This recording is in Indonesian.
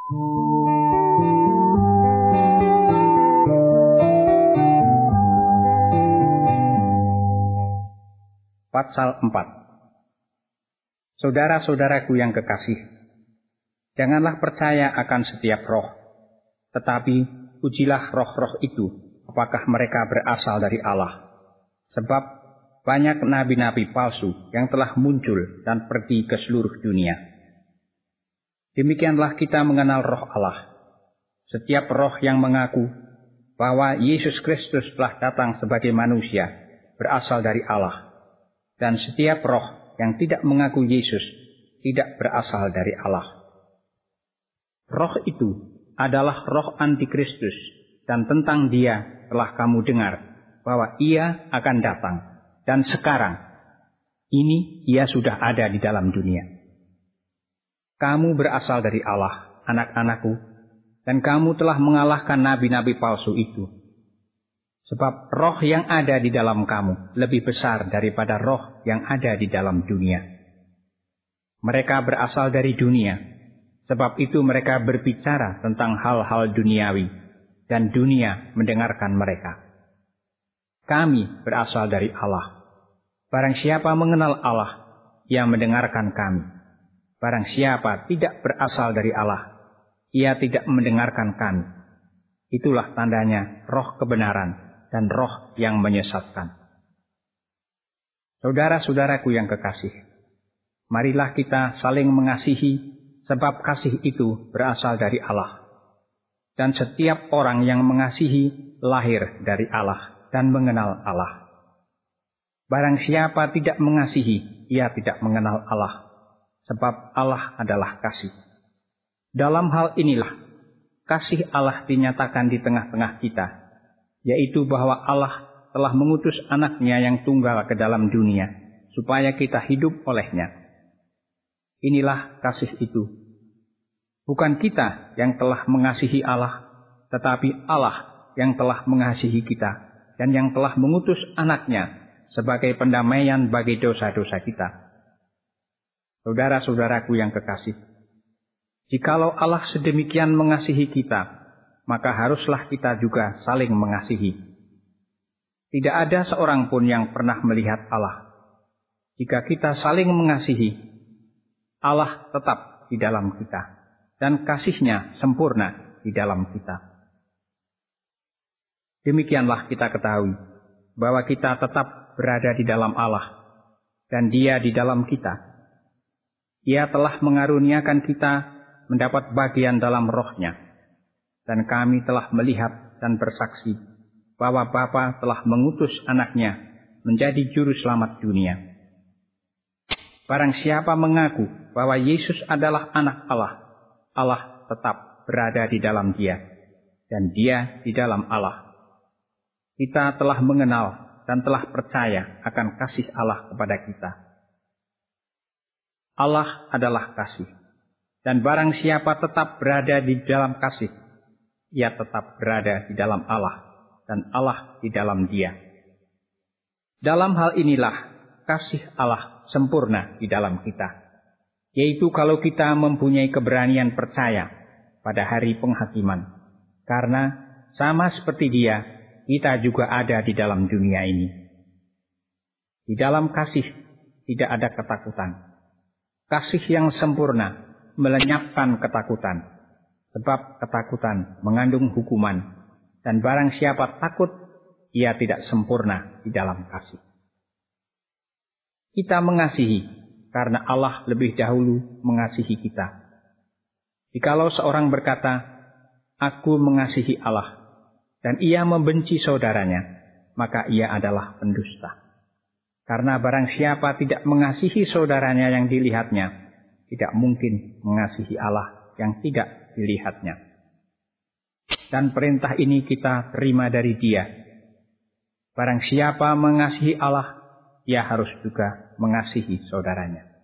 Pasal 4. Saudara-saudaraku yang kekasih, janganlah percaya akan setiap roh, tetapi ujilah roh-roh itu, apakah mereka berasal dari Allah. Sebab banyak nabi-nabi palsu yang telah muncul dan pergi ke seluruh dunia. Demikianlah kita mengenal roh Allah. Setiap roh yang mengaku bahwa Yesus Kristus telah datang sebagai manusia berasal dari Allah. Dan setiap roh yang tidak mengaku Yesus tidak berasal dari Allah. Roh itu adalah roh antikristus, dan tentang dia telah kamu dengar bahwa ia akan datang, dan sekarang ini ia sudah ada di dalam dunia. Kamu berasal dari Allah, anak-anakku, dan kamu telah mengalahkan nabi-nabi palsu itu. Sebab roh yang ada di dalam kamu lebih besar daripada roh yang ada di dalam dunia. Mereka berasal dari dunia, sebab itu mereka berbicara tentang hal-hal duniawi, dan dunia mendengarkan mereka. Kami berasal dari Allah. Barang siapa mengenal Allah, ia mendengarkan kami. Barang siapa tidak berasal dari Allah, ia tidak mendengarkan kami. Itulah tandanya roh kebenaran dan roh yang menyesatkan. Saudara-saudaraku yang kekasih, marilah kita saling mengasihi, sebab kasih itu berasal dari Allah. Dan setiap orang yang mengasihi lahir dari Allah dan mengenal Allah. Barang siapa tidak mengasihi, ia tidak mengenal Allah, sebab Allah adalah kasih. Dalam hal inilah kasih Allah dinyatakan di tengah-tengah kita, yaitu bahwa Allah telah mengutus anaknya yang tunggal ke dalam dunia, supaya kita hidup olehnya. Inilah kasih itu. Bukan kita yang telah mengasihi Allah, tetapi Allah yang telah mengasihi kita, dan yang telah mengutus anaknya sebagai pendamaian bagi dosa-dosa kita. Saudara-saudaraku yang kekasih, jikalau Allah sedemikian mengasihi kita, maka haruslah kita juga saling mengasihi. Tidak ada seorang pun yang pernah melihat Allah. Jika kita saling mengasihi, Allah tetap di dalam kita, dan kasih-Nya sempurna di dalam kita. Demikianlah kita ketahui bahwa kita tetap berada di dalam Allah, dan Dia di dalam kita. Ia telah mengaruniakan kita mendapat bagian dalam Roh-Nya. Dan kami telah melihat dan bersaksi bahwa Bapa telah mengutus anaknya menjadi juru selamat dunia. Barang siapa mengaku bahwa Yesus adalah anak Allah, Allah tetap berada di dalam dia, dan dia di dalam Allah. Kita telah mengenal dan telah percaya akan kasih Allah kepada kita. Allah adalah kasih, dan barang siapa tetap berada di dalam kasih, ia tetap berada di dalam Allah, dan Allah di dalam dia. Dalam hal inilah kasih Allah sempurna di dalam kita, yaitu kalau kita mempunyai keberanian percaya pada hari penghakiman, karena sama seperti Dia, kita juga ada di dalam dunia ini. Di dalam kasih tidak ada ketakutan. Kasih yang sempurna melenyapkan ketakutan. Sebab ketakutan mengandung hukuman, dan barang siapa takut, ia tidak sempurna di dalam kasih. Kita mengasihi karena Allah lebih dahulu mengasihi kita. Jikalau seorang berkata, "Aku mengasihi Allah," dan ia membenci saudaranya, maka ia adalah pendusta. Karena barang siapa tidak mengasihi saudaranya yang dilihatnya, tidak mungkin mengasihi Allah yang tidak dilihatnya. Dan perintah ini kita terima dari Dia. Barang siapa mengasihi Allah, ia harus juga mengasihi saudaranya.